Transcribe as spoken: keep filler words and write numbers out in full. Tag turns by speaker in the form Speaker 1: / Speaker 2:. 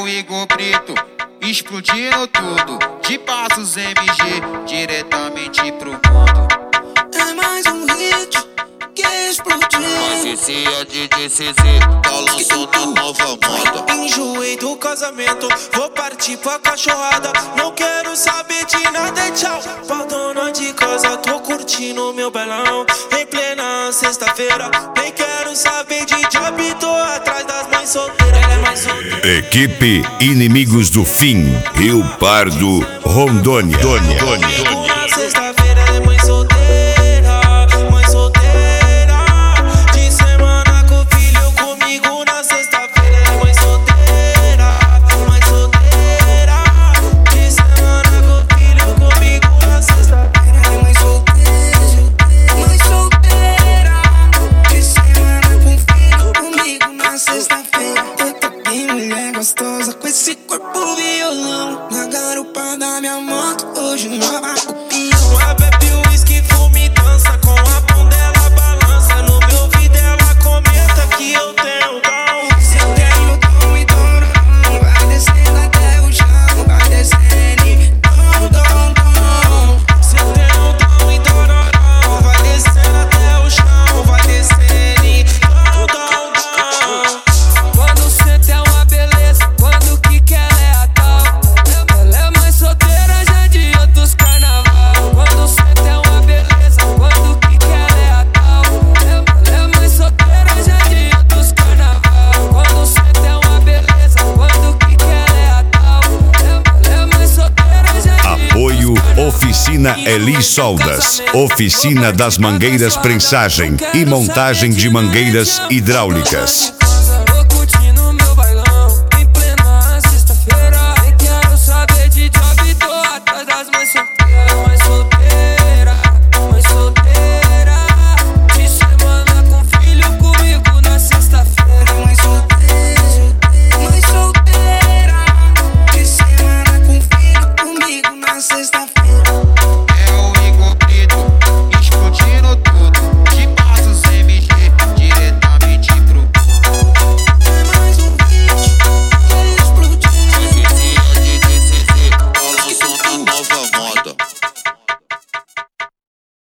Speaker 1: Igor Brito, explodindo tudo. De Passos M G, diretamente pro mundo.
Speaker 2: É mais um hit que explodiu.
Speaker 3: Mas esse é D J C Z, tá lançando nova moda.
Speaker 2: Enjoei do casamento, vou partir pra cachorrada. Não quero saber de nada, é tchau. Pra dona de casa, tô curtindo meu belão. Em plena sexta-feira, nem quero saber de job. Tô atrás das mães solteiras, ela é mais solteira.
Speaker 4: Equipe Inimigos do Fim, Rio Pardo, Rondônia.
Speaker 2: Na sexta-feira, ela é mãe solteira, mãe solteira. De semana com o filho comigo. Na sexta-feira, ela é mãe solteira, mãe solteira. De semana com o filho comigo. Na sexta-feira, ela é mãe solteira, mãe solteira. De semana com o filho comigo. Na sexta-feira, eu tô bem mulher gostosa com esse corpo violão. Na garupa da minha moto, hoje não vai pro pião. Ela bebe uísque, fuma e dança, com a bunda ela balança. No meu ouvido ela comenta que eu tenho dom. Se eu tenho dom e dom, vai descendo até o chão, vai descendo, dom, dom, dom. Se eu tenho dom e dom, vai descendo até o chão, vai descendo, dom, dom, dom.
Speaker 5: Quando cê é uma beleza, quando que que ela é a tal. Ela é mais solteira já de outros carnaval. Quando cê é uma beleza, quando que que ela é a tal. Ela é mais solteira já de outros carnaval. Quando cê é uma beleza, quando que que ela é a tal. Ela é mais solteira já de
Speaker 4: Apoio Oficina Eli Soldas, Oficina das Mangueiras Prensagem e Montagem de Mangueiras Hidráulicas.